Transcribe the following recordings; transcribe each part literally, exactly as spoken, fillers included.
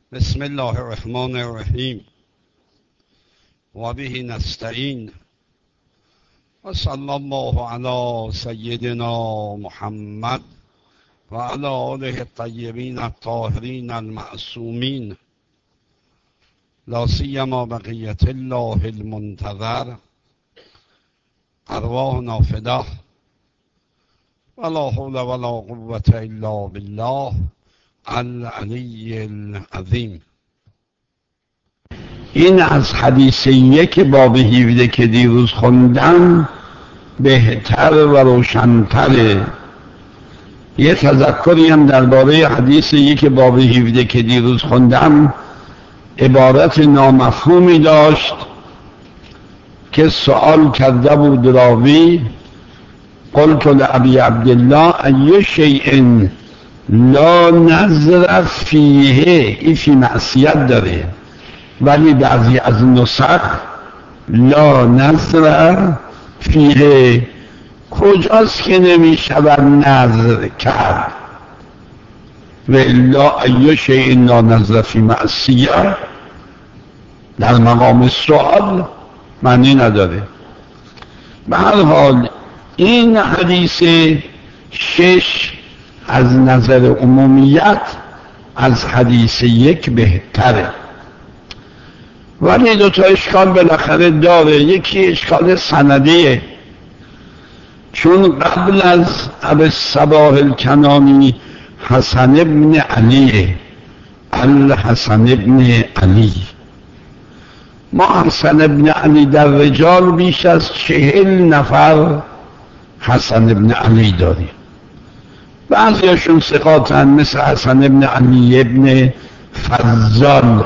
بسم الله الرحمن الرحیم و به نستعین و صلی الله علی سیدنا محمد و علی آله الطیبین الطاهرین المعصومین لا سیما بقیت الله المنتظر ارواحنا فداه ولا حول ولا قوة الا بالله العلی العظیم. این از حدیث یک باب هفده که دیروز خوندم بهتر و روشنتره. یه تذکری هم درباره حدیث یک باب هفده که دیروز خوندم عبارت نامفهومی داشت که سوال کرده بود راوی: قلت لابی عبدالله ای شیء لا نظر فیه، این فی معصیت داره ولی بعضی از نسخ لا نظر فیه. کجاست که نمی شود نظر کرد؟ و الا ای شیء لا نظر فی معصیت در مقام سوال معنی نداره. به هر حال این حدیث شش از نظر عمومیت از حدیث یک بهتره، ولی دو تا اشکال بالاخره داره. یکی اشکال سندیه، چون قبل از ابی الصباح الکنانی حسن ابن علیه، الحسن ابن علی. ما حسن ابن علی در رجال بیش از چهل نفر حسن ابن علی داریم. بعضیاشون ثقاتن مثل حسن ابن علی ابن فضال،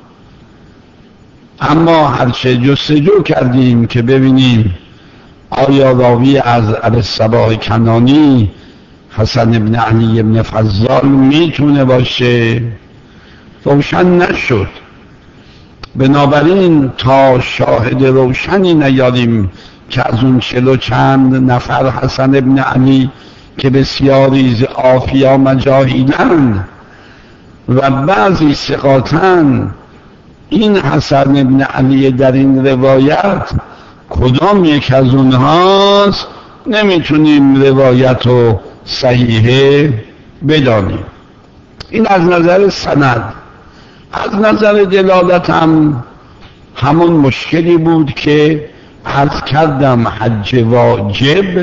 اما هرچه جستجو کردیم که ببینیم آیا راوی از ابی الصباح کنانی حسن ابن علی ابن فضال میتونه باشه، روشن نشد. بنابراین تا شاهد روشنی نیاریم که از اون چلو چند نفر حسن ابن علی که بسیاری ز عافیا مجاهیلند و بعضی ثقاتن، این حسن ابن علی در این روایت کدام یک از اونهاست نمیتونیم روایت رو صحیحه بدانیم. این از نظر سند. از نظر دلالت هم همون مشکلی بود که عرض کردم. حج واجب،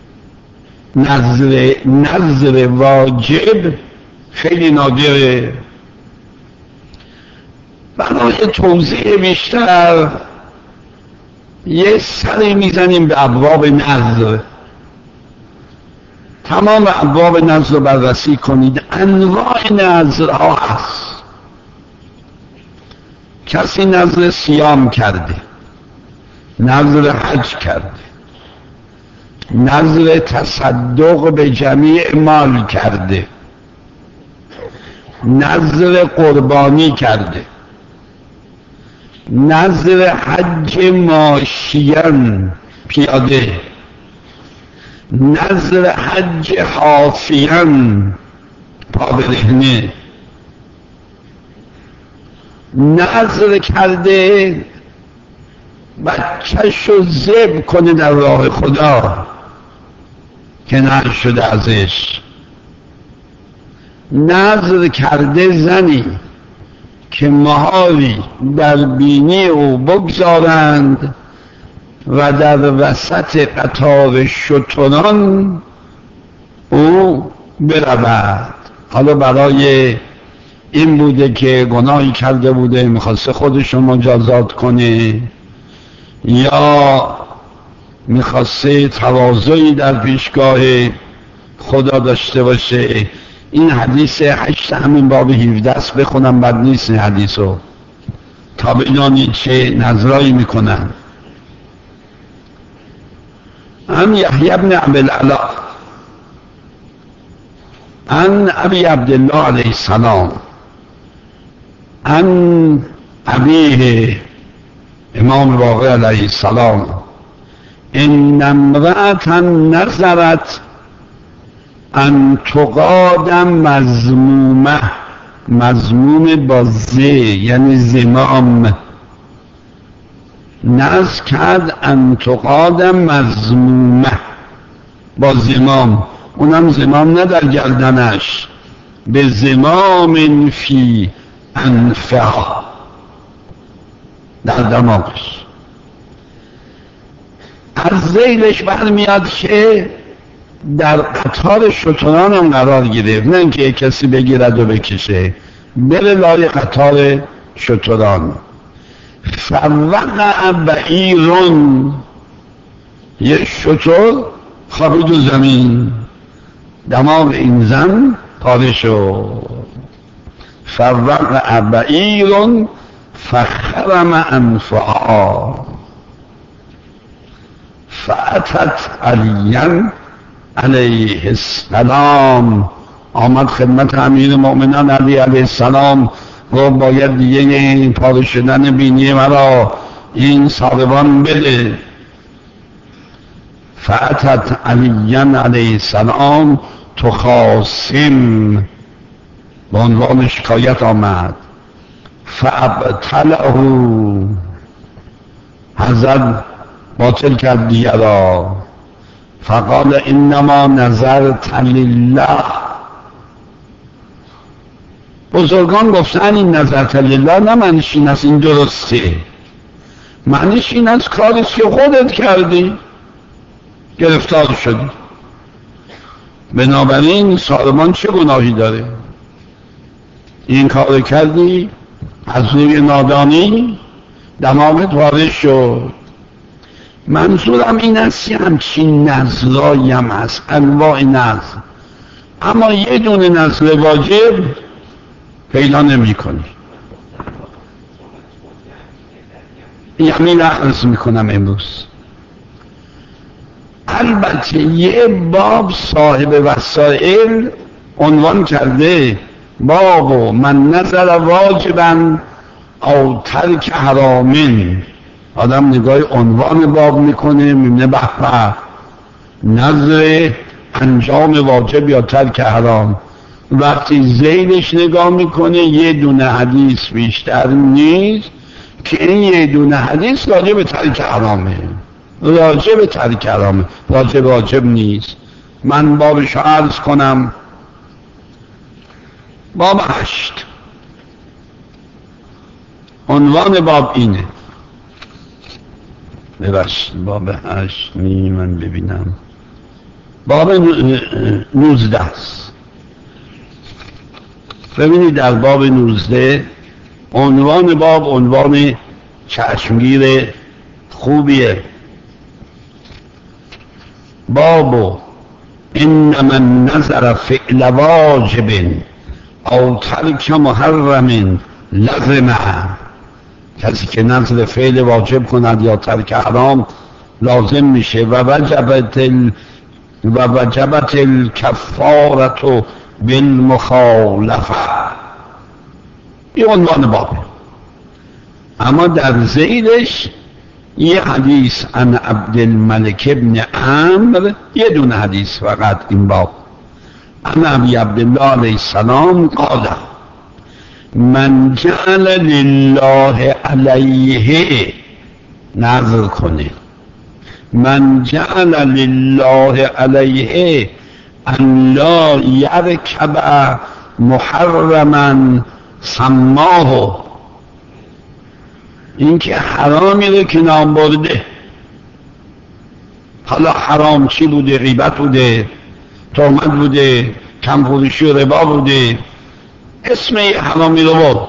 نظر نظر واجب خیلی نادره. برای توضیح بیشتر یه سری میزنیم به ابواب نظر. تمام ابواب نظر رو بررسی کنید. انواع نظرها هست. کسی نظر صیام کرده، نظر حج کرده، نظر تصدق به جمیع مال کرده، نظر قربانی کرده، نظر حج ماشیان پیاده، نظر حج حافیان پا برهنه، نظر کرده بچه‌شو ذبح کنه در راه خدا که نهی شده ازش، نظر کرده زنی که مهاری در بینی او بگذارند و در وسط قطار شتران او برود. حالا برای این بوده که گناهی کرده بوده میخواسته خودشو مجازات کنه، یا میخواسته تواضعی در پیشگاه خدا داشته باشه. این حدیث هشت همین باب هفده است. بخونم بد نیست این حدیث رو تا بدانید چه نظرایی میکنن. عن یحیی بن ابی العلا عن ابی عبدالله علیه السلام عن ابیه امام باقر علیه السلام ان امرأة نظرت ان تقاد مذمومه مضموم با ز یعنی زمام، نز کرد انتقاد مضمومه با زمام، اونم زمام نه در گردنش، به زمام فی انفها، در دماغش. از ذیلش برمیاد که در قطار شتران هم قرار گرفت، نه اینکه کسی بگیرد و بکشه، بره لای قطار شتران. فوقع بعیرون، یه شتر خوابید و زمین، دماغ این زن پاره شد. فوقع بعیرون فخرم انفها فأتت علیاً علیه السلام، آمد خدمت امیر مؤمنان علی علیه السلام، گفت باید دیگه این پاره شدن بینی مرا این ساروان بده. فأتت علیاً علیه السلام تخاصم، به عنوان شکایت آمد. فابطله، حضرت باطل کرد دیگر را. فقال انما نظرت لله، بزرگان گفتن این نظرت لله نه معنیش این است این درسته، معنیش این است کاریست که خودت کردی، گرفتار شدی. بنابراین سالمان چه گناهی داره؟ این کار کردی از روی نادانی، دماغت وارد شد. منظورم این است که همچین نظرایی هم هست، انواع نظر، اما یه دونه نظر واجب پیدا نمی کنی. یعنی لحظ می کنم امروز. البته یه باب صاحب وسائل عنوان کرده، باب من نظر واجبا او ترک حرامن. آدم نگاه عنوان باب میکنه، میبینه به به نظر انجام واجب یا ترک حرام. وقتی ذیلش نگاه میکنه یه دونه حدیث بیشتر نیست که این یه دونه حدیث راجع به ترک حرامه، راجع به ترک حرامه، راجع به واجب نیست. من بابش عرض کنم، باب هشت، عنوان باب اینه. ببخشید باب هشت نی من ببینم، باب نوزده است. ببینید در باب نوزده عنوان باب عنوان چشمگیر خوبیه. باب انما النظر فعل واجب او ترک محرم لازمه، کسی که نظر فعل واجب کند یا ترک حرام لازم میشه. و وجبت ال... و وجبت الکفارة بالمخالفه، این عنوان باب. اما در ذیلش یه حدیث عن عبدالملک ابن عمرو، یه دونه حدیث فقط این باب. عن ابی عبدالله علیه السلام قال من جعل لله علیه، نظر کنه، من جعل لله علیه ان لا یرکب محرما سماه، این که حرامی رو که نام برده، حالا حرام چی بوده؟ غیبت بوده، تهمت بوده، کم‌فروشی و ربا بوده، اسم حرامی رو برد.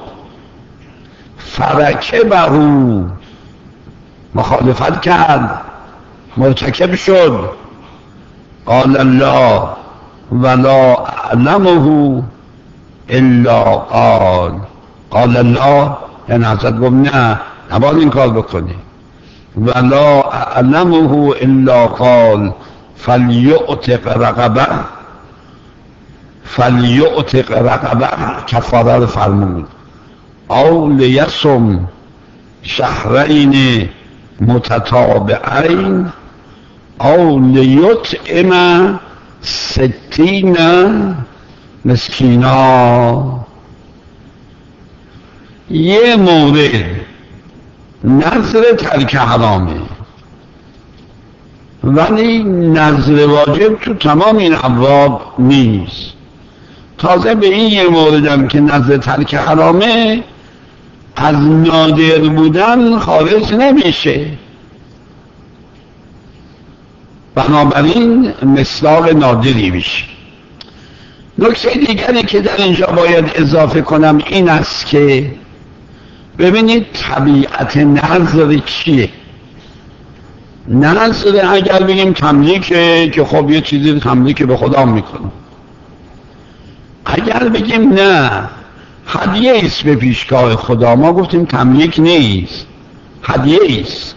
فرکبه، مخالفت کرد، مرتکب شد. قال الله ولا اعلمه الا قال، قال الله یعنی حضرت گفت نه نباید این کار بکنی. ولا اعلمه الا قال فلیعتق رقبه، فلیعتق رقبه کفاره رو فرمود. او لیصم شهرین متتابعین او لیطعم ستین مسکینا. یه مورد نظر ترک حرامه، ولی نظر واجب تو تمام این ابواب نیست. تازه به این یه موردم که نظر ترک حرامه از نادر بودن خارج نمیشه، بنابراین مصداق نادری میشه. نکته دیگری که در اینجا باید اضافه کنم این است که ببینید طبیعت نظر چیه. نظر اگر بگیم تملیکه که خب یه چیزی تملیک به خدا میکنه، اگر بگیم نه هدیه ایست به پیشگاه خدا، ما گفتیم تملیک نیست، هدیه ایست.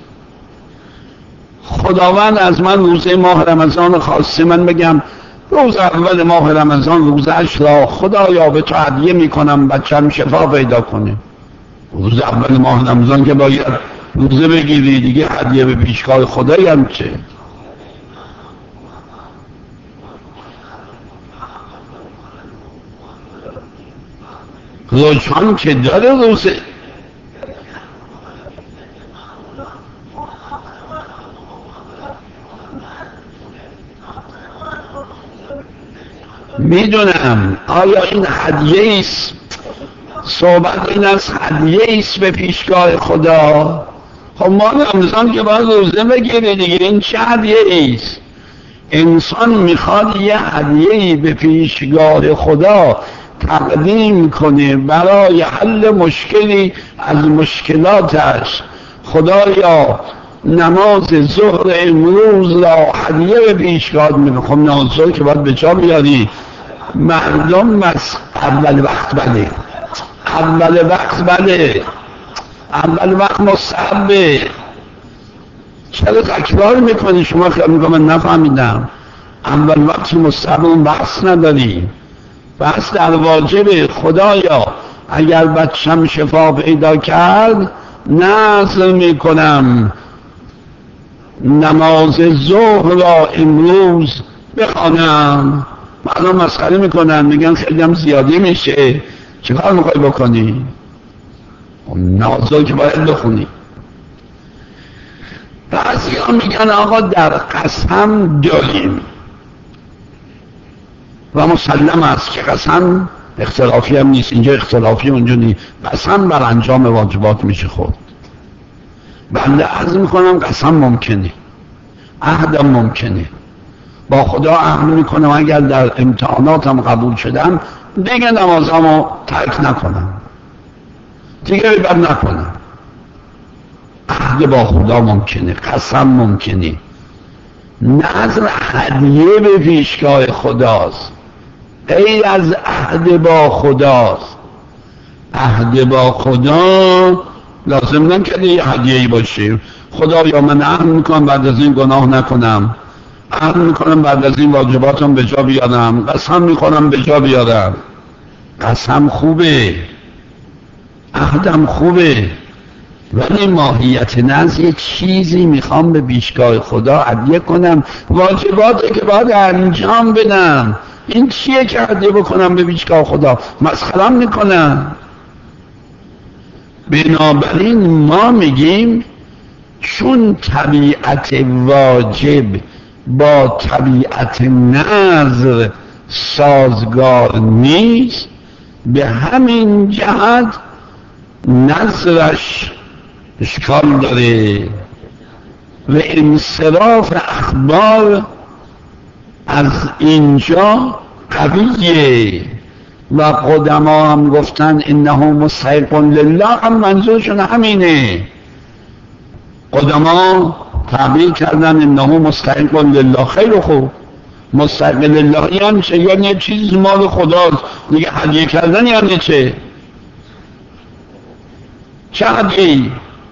خداوند از من روزه ماه رمضان خواسته من بگم روز اول ماه رمضان روز عشرا خدایا به تو هدیه میکنم بچه‌م شفا پیدا کنه. روز اول ماه رمضان که باید روزه بگیری دیگه، هدیه به پیشگاه خدایی هم چه؟ روزان که داره روزه میدونم. آیا این هدیه ایست؟ صحبت این از هدیه ایست به پیشگاه خدا. خب ما رمضان که باید روزه بگیره دیگه، این چه هدیه ایست؟ انسان میخواد یه هدیه‌ای به پیشگاه خدا تقدیم کنه برای حل مشکلی از مشکلاتش. خدایا نماز ظهر امروز را هدیه به پیشگاه میکنم. خب نماز ظهر که باید به جا بیاری، مردم از اول وقت بله، اول وقت بله، اول وقت مستحبه. چرا تکرار میکنی؟ شما خیال میکنم من نفهمیدم. اول وقت مستحب اون بحث نداری، بحث در واجب. خدایا اگر بچم شفا پیدا کرد نذر میکنم نماز ظهر را امروز بخوانم. مردم مسخره میکنن، میگن خیلی هم زیادی میشه، چه کار میخوای بکنی؟ نماز ظهر که باید بخونی. بعضی ها میگن آقا در قسم داریم و مسلم است که قسم اختلافی هم نیست، اینجا اختلافی اونجا نیست، قسم بر انجام واجبات میشه خود. بنده عرض میکنم قسم ممکنه، عهدم ممکنه، با خدا عهد میکنم اگر در امتحاناتم قبول شدم دیگه نمازامو ترک نکنم، دیگه بد نکنم. عهد با خدا ممکنه، قسم ممکنه. نظر هدیه به پیشگاه خداست، غیر از عهد با خداست. عهد با خدا لازم نکرده یه هدیه‌ای باشه. خدا یا من عهد میکنم بعد از این گناه نکنم، عهد میکنم بعد از این واجباتم به جا بیارم، قسم میکنم به جا بیارم. قسم خوبه، عهدم خوبه، ولی ماهیت نزد یه چیزی میخوام به پیشگاه خدا هدیه کنم، واجباتی که باید انجام بدم. این چیه که هدیه بکنم به پیشگاه خدا؟ مسخرم میکنم. بنابراین ما میگیم چون طبیعت واجب با طبیعت نظر سازگار نیست، به همین جهت نظرش اشکال داره و انصراف اخبار از اینجا قویه. و قدما هم گفتن انه مستحق لله، هم منظورشون همینه. قدما تعبیر کردن انه مستحق لله. خیلی خوب، مستحق لله یعنی چه؟ یعنی یه چیز مال خداست دیگه. هدیه کردن یعنی چه؟ چه هدیه؟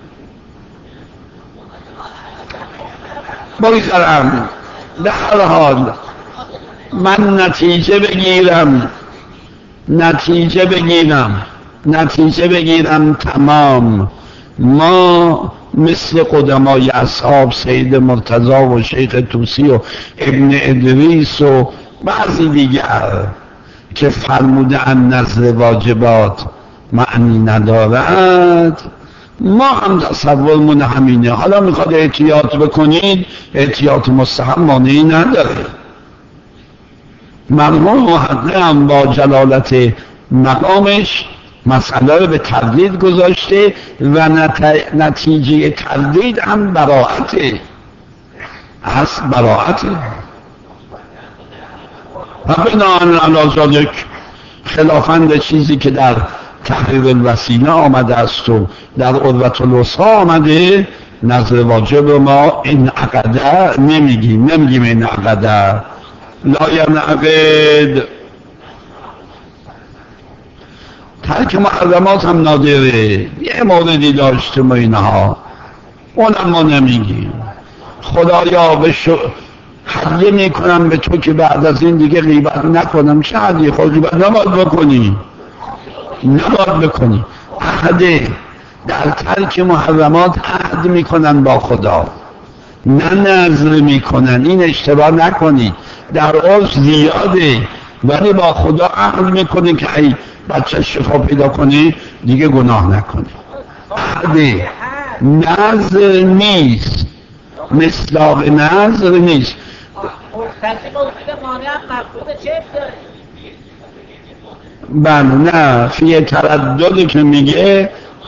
بگذارم به هر حال من نتیجه بگیرم نتیجه بگیرم نتیجه بگیرم تمام. ما مثل قدمای اصحاب سید مرتضی و شیخ طوسی و ابن ادریس و بعضی دیگر که فرمودن نظر واجبات معنی ندارد، ما هم تصورمون همینه. حالا میخواد احتیاط بکنید، احتیاط مستحب مانعی نداره. مرحوم محقق هم با جلالت مقامش مسئله رو به تردید گذاشته و نتیجه تردید هم براعته، از براعته. و بناهن علی ذالک خلافاً چیزی که در تحریر الوسیله آمده است و در عروة الوثقی آمده، نظر واجب ما این عقده نمیگیم، نمیگیم این عقده لا ینعقد. ترک محرمات هم نادره، یه موردی داشتیم و اینها، اونم ما نمیگیم. خدایا به شو هدیه میکنم به تو که بعد از این دیگه غیبت نکنم. چه هدیه؟ خود غیبت نباید بکنی، نباید بکنی. عهده در ترک محرمات عهد میکنن با خدا، نه نظر میکنن. این اشتباه نکنی، در عرف زیاده، ولی با خدا عهد میکنی که ای بچه شفا پیدا کنی دیگه گناه نکنی. عهده، نظر نیست، مصداق نظر نیست. بله نه، فی ترددی که میگه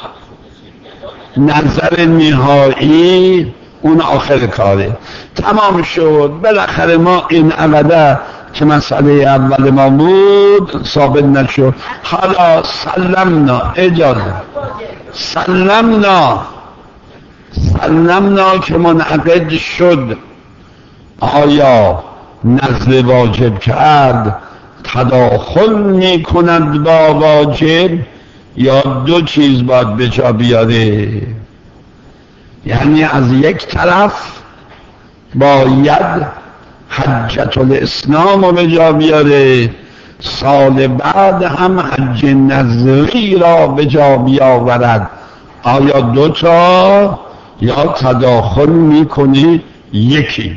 نظر نهایی اون آخر کاره. تمام شد، بالاخره ما این عقده که مسئله اول ما بود ثابت نشد. حالا سلمنا، اجازه سلمنا سلمنا که منعقد شد. آیا نظر واجب کرد تداخل می کند با واجب، یا دو چیز باید به جا بیاره؟ یعنی از یک طرف باید حجت الاسلام رو به جا بیاره، سال بعد هم حج نظری را به جا بیاورد. آیا دو تا یا تداخل میکنی یکی؟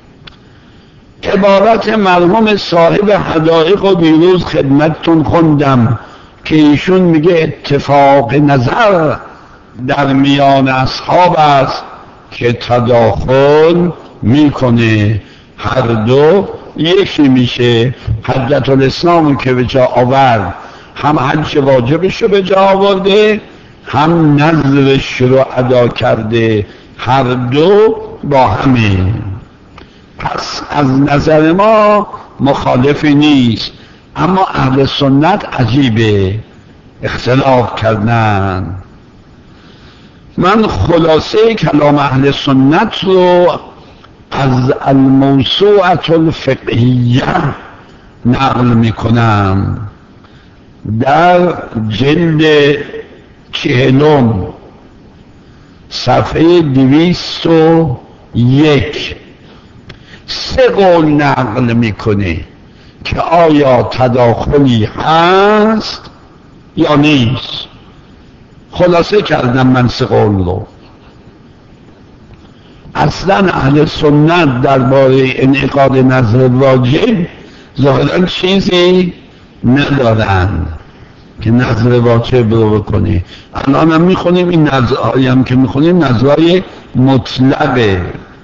عبارت مرحوم صاحب حدائق و دیروز خدمتتون خوندم که ایشون میگه اتفاق نظر در میان اصحاب است که تداخل میکنه، هر دو یکی میشه. حجت الاسلام که به جا آورد، هم حج واجبش رو به جا آورده، هم نظرش رو ادا کرده، هر دو با همه. پس از نظر ما مخالفی نیست، اما اهل سنت عجیبه، اختلاف کردن. من خلاصه کلام اهل سنت رو از الموسوعة الفقهیه نقل میکنم، در جلد چهلم صفحه دویست و یک سه قول نقل میکنه که آیا تداخلی هست یا نیست. خلاصه کردم من سه قول رو. اصلا اهل سنت درباره انعقاد نظر واجب ظاهرا چیزی ندارن که نظر واجب رو بکنی. الان هم میخونیم این نظرهایی هم که میخونیم نظرهای مطلقه.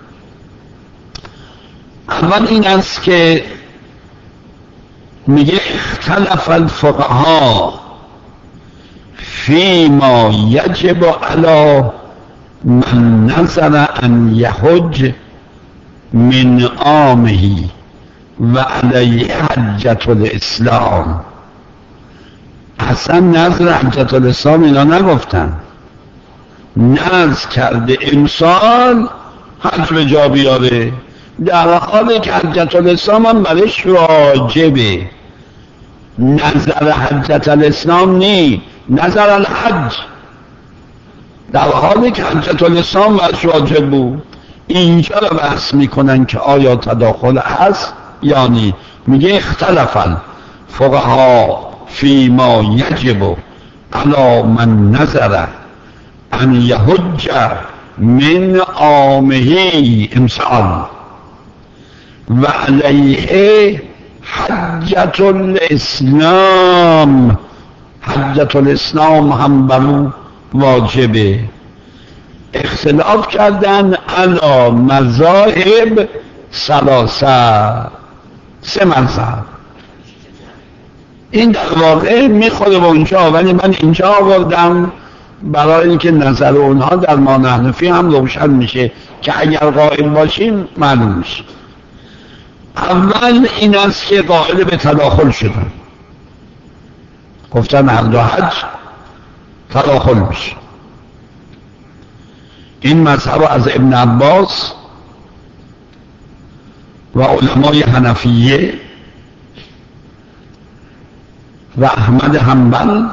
اول این است که میگه اختلف الفقها فیما یجب علی من نظر ان یحج من عامه و علیه حجت الاسلام. اصلا نظر حجت الاسلام اینا نگفتن، نظر کرده امسال حج به جا بیاره، در حالی که حجت الاسلام هم برش واجبه. نظر حجت الاسلام نی، نظر الحج، در حالی که حجت الاسلام برش واجب بود. اینجا رو بحث میکنن که آیا تداخل هست یا نی. میگه اختلف الفقها فیما یجب علی من نظر ان یحج من عامه امسال و علیه حجت الاسلام حجت الاسلام هم برو واجبه. اختلاف کردن علی مذاهب ثلاثه، سه مذهب. این در واقع میخوره به اونجا، ولی من اینجا آوردم برای اینکه نظر اونها در ما حنفی هم روشن میشه که اگر قائل باشیم معلوم میشه. اول این است که قائل به تداخل شدن، گفتن هر دو حج تداخل میشه. این مذهب از ابن عباس و علمای حنفیه و احمد حنبل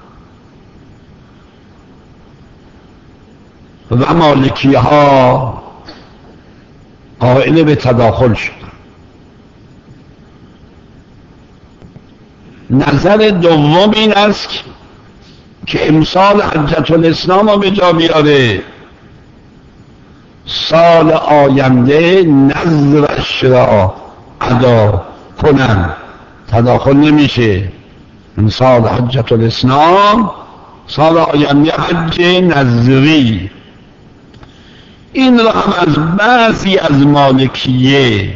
و مالکی ها قائل به تداخل شدن. نظر دوم این است که امسال حجت الاسلام رو به جا بیاره، سال آینده نظرش را ادا کنن، تداخل نمیشه. امسال حجت الاسلام، سال آینده حج نظری. این را هم از بعضی از مالکیه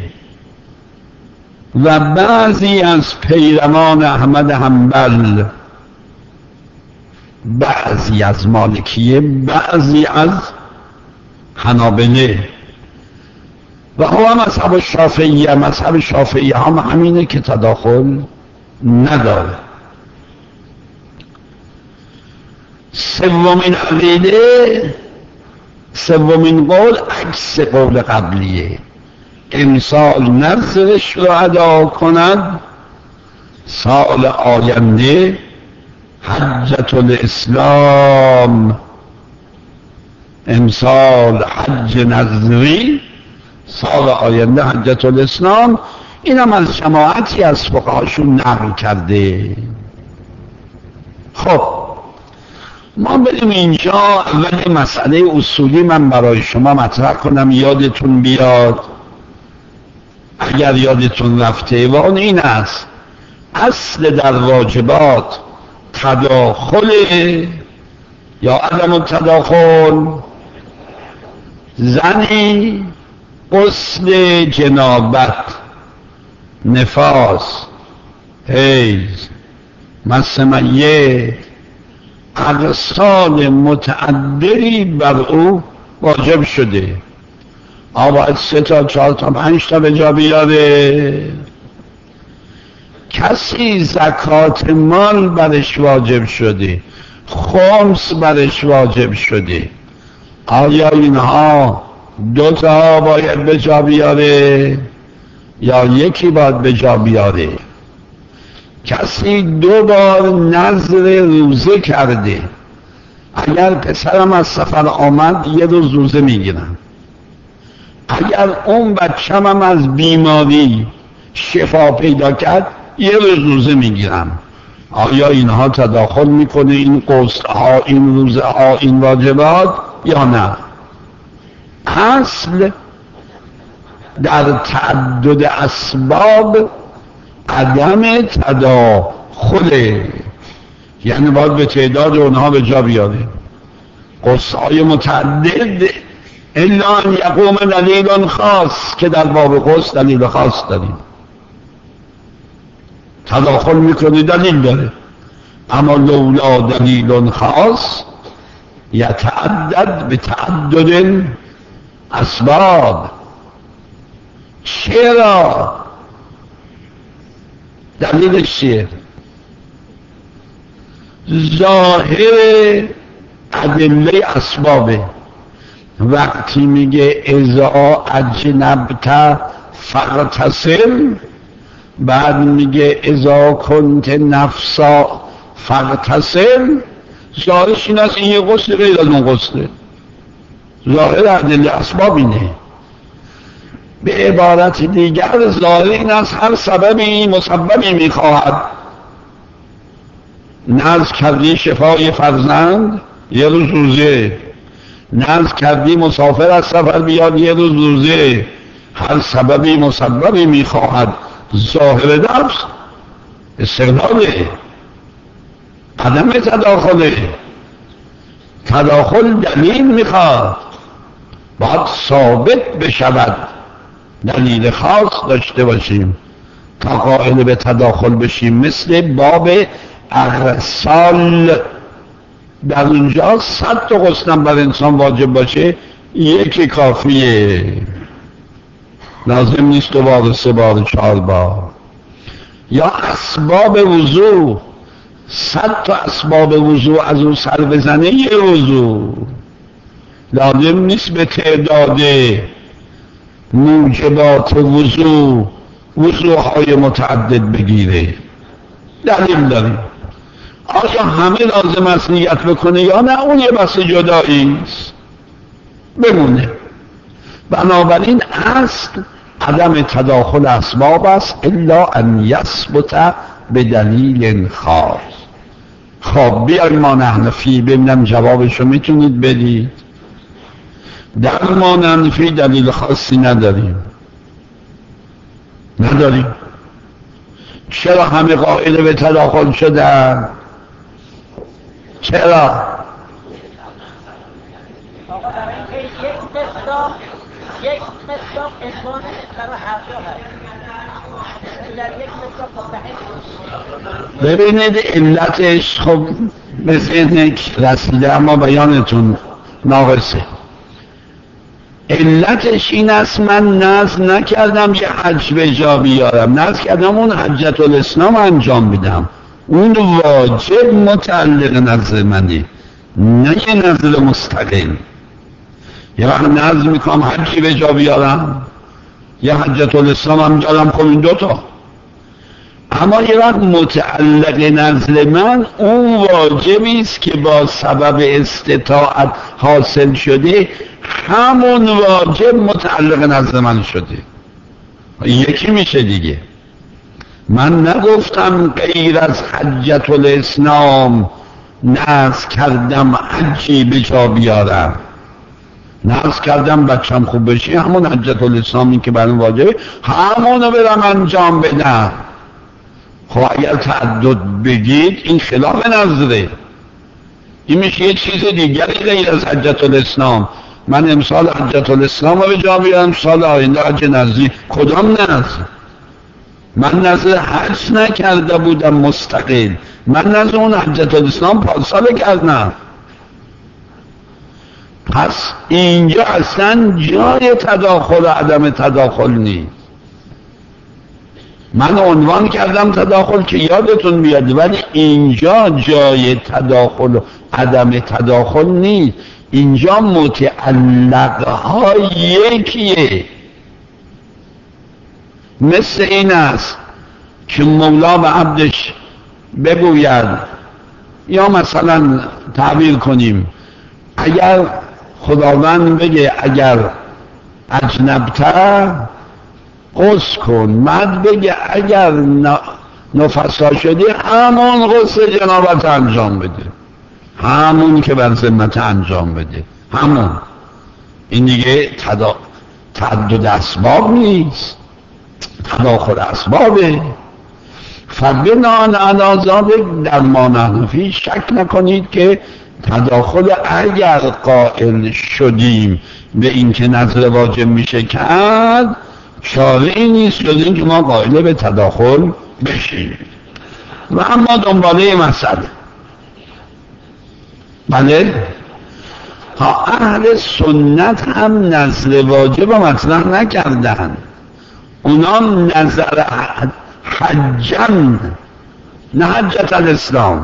و بعضی از پیروان احمد حنبل، بعضی از مالکیه، بعضی از حنابله و هو مذهب شافعیه. مذهب شافعیه هم همینه که تداخل نداره. سومین عقیده، سومین قول عکس قول قبلیه. امسال نظرش رو ادا کند، سال آینده حجت الاسلام، امسال حج نظری، سال آینده حجت الاسلام. اینم از جماعتی از فقهاشون نقل کرده. خب ما بریم اینجا. اول مسئله اصولی من برای شما مطرح کنم یادتون بیاد، اگر یادتون رفته، و اون این است: اصل در واجبات تداخل یا عدم تداخل. زنی غسل جنابت، نفاس، حیض، مس میت، اغسال متعددی بر او واجب شده. آباید سه تا چهار تا پنج تا به جا بیاره. کسی زکات مال برش واجب شده، خمس برش واجب شده، آیا اینها دو تا باید به جا بیاره یا یکی باید به جا بیاره؟ کسی دو بار نذر روزه کرده، اگر پسرم از سفر آمد یه روز روزه میگیرم، اگر اون بچم هم از بیماری شفا پیدا کرد یه روز روزه میگیرم. آیا اینها تداخل میکنه، این غسل ها، این روزه ها، این واجبات، یا نه؟ اصل در تعدد اسباب عدم تداخله، یعنی باید به تعداد اونها به جا بیاره. غسل های متعدد الا ان یقوم دلیل خاص، که در باب غسل دلیل خاص داریم، تداخل میکنه، دلیل داره. اما لولا دلیل خاص یتعدد به تعدد اسباب. چرا؟ دلیلش چیه؟ ظاهر ادله اسبابه. وقتی میگه اذا اجنبت فاغتسل، بعد میگه اذا کنت نفسا فاغتسل، ظاهرش این است این یه غسل غیر از اون غسله. ظاهر ادله اسباب اینه. به عبارت دیگر ظاهر این است هر سببی مسببی میخواهد. نذر کردی شفای فرزند، یه روز روزه. نذر کردی مسافر از سفر بیاد، یه روز روزه. هر سببی مسببی میخواهد. ظاهر درس استقلاله. عدم تداخله. تداخل دلیل میخواد، باید ثابت بشود، دلیل خاص داشته باشیم تا قائل به تداخل بشیم. مثل باب ارسال، در اونجا صد تا غسلم بر انسان واجب باشه یکی کافیه، لازم نیست دو بار سه بار چهار بار. یا اسباب وضو، صد تا اسباب وضو از اون سر بزنه یه وضو، لازم نیست به تعداد موجبات وضو وضوهای متعدد بگیره. دلیل داریم. آیا همه لازم است نیت بکنه یا نه؟ اون یه بحث جدایی است، بمونه. بنابراین اصل عدم تداخل اسباب است الا ان یثبت به دلیل خاص. خب بیایم ما نحنفی ببینم جوابشو میتونید بدید. در ما نحنفی دلیل خاصی نداریم. نداریم. چرا همه قائل به تداخل شدن؟ چرا؟ یک مصداق عنوان برای هر دو هست. در یک مصداق متحد. ببینید علتش خب به ذهنک رسیده اما بیانتون ناقصه. علتش این است من نذر نکردم یه حج به جا بیارم، نذر کردم اون حجت الاسلام انجام میدم، اون واجب متعلق نذر منه، نه یه نذر مستقل. یه وقت نذر میکنم حجی به جا بیارم، یه حجت الاسلام هم بیارم، خب این دوتا. اما یه وقت متعلق نذر من اون واجبی است که با سبب استطاعت حاصل شده، همون واجب متعلق نذر من شده، یکی میشه دیگه. من نگفتم غیر از حجت الاسلام نذر کردم حجی به جا بیارم، نذر کردم بچم خوب بشه، همون حجت الاسلامی که برام واجبه همونو برم انجام بدم. خب اگر تعدد بگید این خلاف نظره، این میشه یه چیز دیگری غیر از حجت الاسلام. من امسال حجت الاسلام رو به جا بیارم، سال آینده حج نظری. کدام نظر؟ من نظر حج نکرده بودم مستقل، من نظر اون حجت الاسلام پارسال کردم. پس اینجا اصلا جای تداخل و عدم تداخل نیست. من عنوان کردم تداخل که یادتون بیاد، ولی اینجا جای تداخل و عدم تداخل نیست. اینجا متعلقها یکیه. مثل این است که مولا به عبدش بگوید، یا مثلا تعبیر کنیم اگر خداوند بگه اگر اجنبتر غسل کن، مد بگه اگر نفسا شدی همون غسل جنابت انجام بده، همون که بر ذمت انجام بده، همون. این دیگه تدا... تعدد اسباب نیست، تداخل اسبابه. فبنان علی ذلک در ما نحنفی شک نکنید که تداخل اگر قائل شدیم به این که نظر واجب میشه کرد، چاره ای نیست جز این که ما قائل به تداخل بشیم. و اما دنباله مسئله، بله ها، اهل سنت هم نظر واجب مطرح نکردن، اونا نظر حجن نه حجت الاسلام.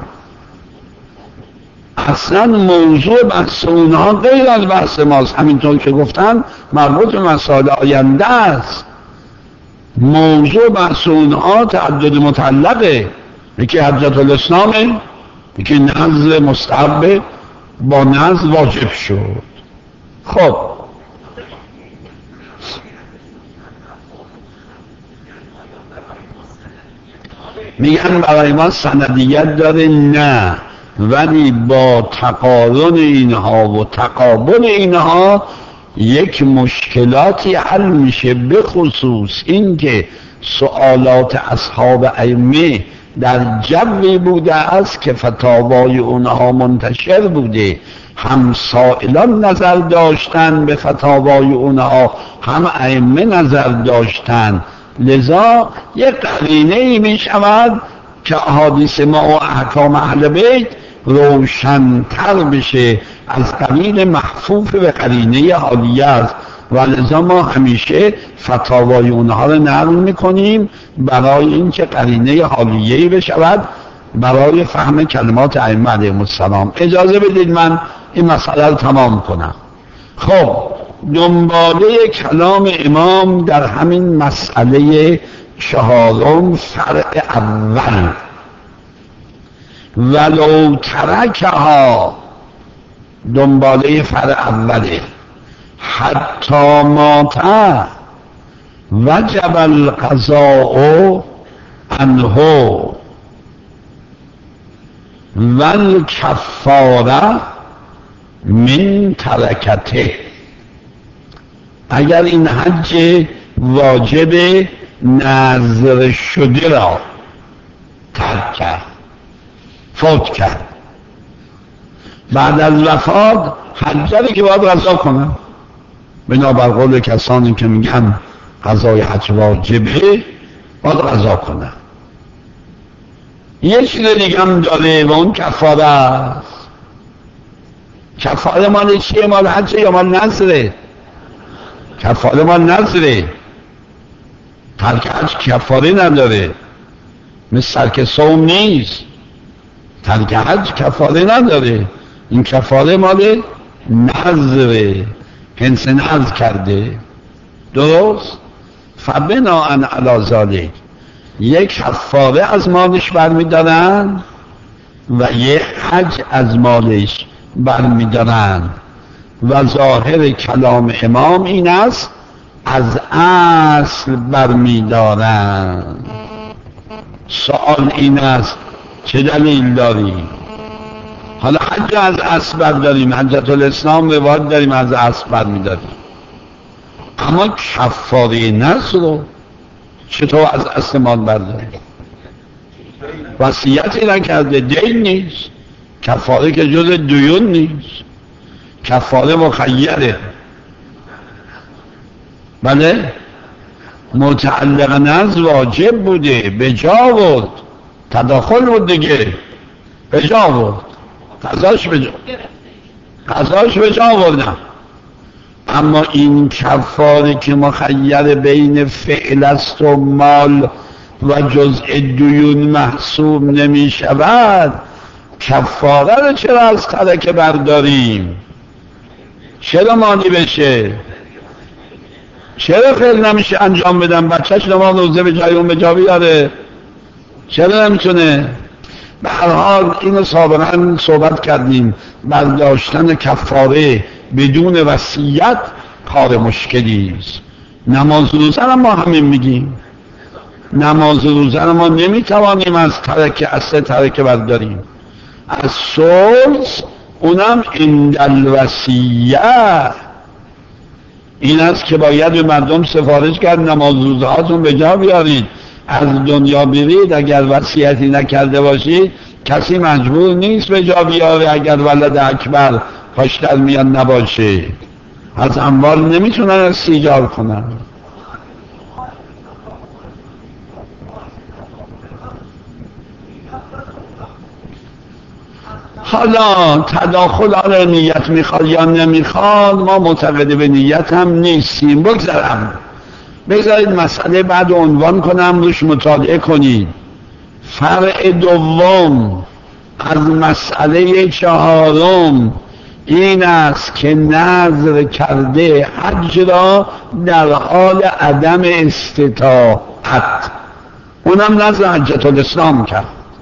اصلا موضوع بحث اونها غیر از بحث ماست، همینطور که گفتن مربوط به مسائل آینده است. موضوع بحث اونها تعدد مطلقه، یکی حجت الاسلامه، یکی نذر مستحبه، با نذر واجب شد. خب میگن برای ما سندیت داره، نه، ولی با تقارن اینها و تقابل اینها یک مشکلاتی حل میشه، به خصوص اینکه سوالات اصحاب ائمه در جوی بوده است که فتاوای اونها منتشر بوده، هم سائلان نظر داشتن به فتاوای اونها، هم ائمه نظر داشتن. لذا یک قرینه ای می شود که احادیث ما و احکام اهل بیت روشن‌تر بشه، از قبیل محفوف به قرینه حالیه است و لذا ما همیشه فتاوای اونها رو نقل میکنیم برای اینکه قرینه حالیه‌ای بشود برای فهم کلمات ائمه علیهم السلام. اجازه بدید من این مسئله رو تمام کنم. خب دنباله کلام امام در همین مسئله چهارم، فرع اول، ولو ترکها، دنباله فرع اوله، حتی مات وجب القضاء عنه والکفاره من ترکته. اگر این حج واجب نذر شده را ترک کرد، فوت کرد، بعد از وفات حجری که باید قضا کنن، بنابر قول کسانی که میگن قضای حج واجبه باید قضا کنن. یه چیز دیگه هم داره و اون کفاره است. کفاره مال چیه؟ مال حجه یا مال نذره؟ کفاره مال نذره. ترک حج کفاره نداره، مثل ترک صوم نیست. ترک حج کفاره نداره، این کفاره مال نذره، هنس نذر کرده. درست؟ فبناء علی ذلک یک کفاره از مالش برمیدارن و یک حج از مالش برمیدارن و ظاهر کلام امام این است از اصل برمیدارن. سوال این است چه دلیل داریم؟ حالا حج از اصل برداریم، حجت الاسلام روایت داریم از اصل برمیداریم، اما کفاره نذر رو چطور از اصل مال برداریم؟ وصیتی نکرده، دین نیست، کفاره که جز دیون نیست، کفاره مخیره. بله متعلق نذر واجب بوده، به جا بود، تداخل بود دیگه، به جا بود، قضاش به جا قضاش به جا بردم. اما این کفاره که مخیر بین فعل است و مال و جزء دیون محسوب نمی شود، کفاره رو چرا از ترکه برداریم؟ چرا مالی بشه؟ چرا فعل نمیشه انجام بدم؟ بچهش نماز روزه به جای اون به جا بیاره، چرا نمیتونه؟ به هر حال اینو سابقا صحبت کردیم، برداشتن کفاره بدون وصیت کار مشکلی است. نماز روزه رو ما همین میگیم، نماز روزه رو ما نمیتوانیم از ترکه اصل ترکه برداریم، از سلس، اونم عند الوصیه. این است که باید به مردم سفارش کرد نماز روزه هاتون به جا بیارید، از دنیا برید، اگر وصیتی نکرده باشید کسی مجبور نیست به جا بیاره. اگر ولد اکبر پاش در میان نباشه از اموال نمیتونن استیجار کنن. حالا تداخل آره نیت میخواد یا نمیخواد، ما معتقد به نیت هم نیستیم. بگذارم بگذارید مسئله بعد عنوان کنم، روش مطالعه کنید. فرع دوم از مسئله چهارم این است که نذر کرده حج را در حال عدم استطاعت، اونم نذر حجت الاسلام کرد،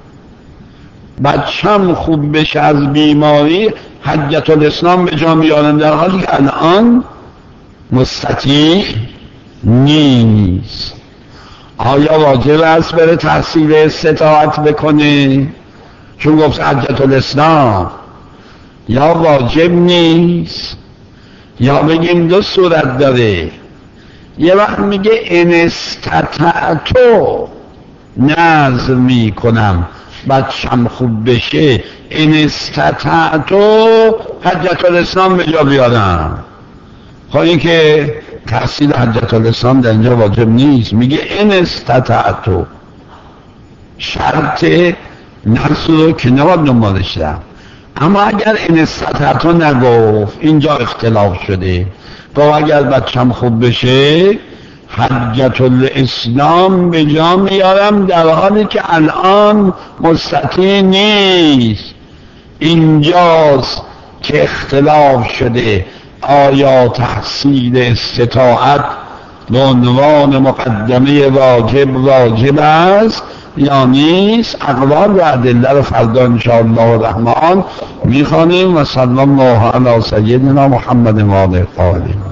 بچم خوب بشه از بیماری حجت الاسلام به جا میارن، در حالی که الان مستطیع نیست. آیا واجب است بره تحصیل استطاعت بکنه چون گفت حجت الاسلام، یا واجب نیست؟ یا بگیم دو صورت داره. یه وقت میگه ان استطعتو، نظر می کنم بچم خوب بشه این استطعتو حجت الاسلام به جا بیارم. خب این که تحصیل حجت الاسلام در اینجا واجب نیست، میگه این استطعتو شرط نصر رو که نباید دنبالش دارم. اما اگر این استطعتو نگفت اینجا اختلاف شده. گفت اگر بچم خوب بشه حجت الاسلام به جا میارم در حالی که الان مستطیع نیست. اینجاست که اختلاف شده آیا تحصیل استطاعت به عنوان مقدمه واجب واجب است یا نیست. اقوال و ادله رو فردا انشاءالله الرحمن میخوانیم. و صلی الله علی سیدنا محمد و آله الطاهرین.